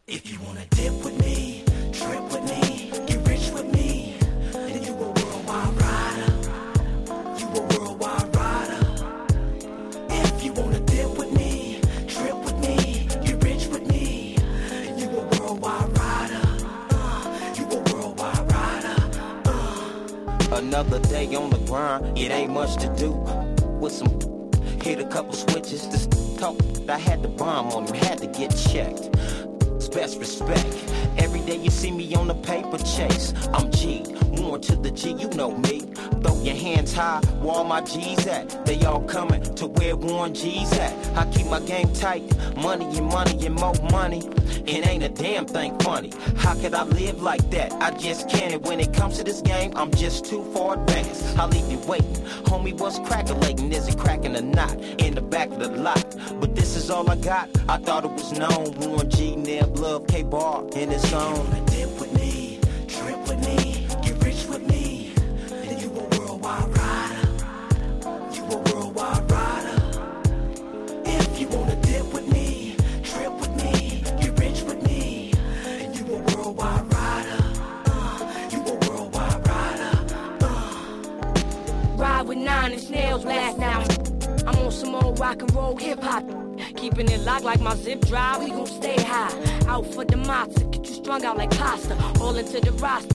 If you wanna dip with me, trip with me, get rich with me, then you a worldwide rider. You a worldwide rider. If you wanna dip with me, trip with me, get rich with me, then you a worldwide rider. You a worldwide rider. Another day on the grind, it ain't much to do. With some hit a couple switches, this talk, I had to bomb on him, had to get checked. Best respect. Every day you see me on the paper chase. I'm G, Warren to the G, you know me. Throw your hands high, where all my G's at. They all coming to where Warren G's at. I keep my game tight, money and more money. It ain't a damn thing funny. How could I live like that? I just can't. And when it comes to this game, I'm just too far advanced. I'll leave you waiting. Homie, what's crackalating? Is it cracking a knot in the back of the lot? But this is all I got. I thought it was known. Warren G, Neb, Love, K-Bar in his own. Dip with me, trip with me, get rich with me, then you a worldwide rider. You a worldwide rider. If you wanna dip with me, trip with me, get rich with me, then you a worldwide rider. You a worldwide rider. Ride with 9 Inch Nails last now. I'm on some old rock and roll hip hop. Keeping it locked like my zip drive, we gon' stay high. Out for the mobster, get you strung out like pasta. All into the roster.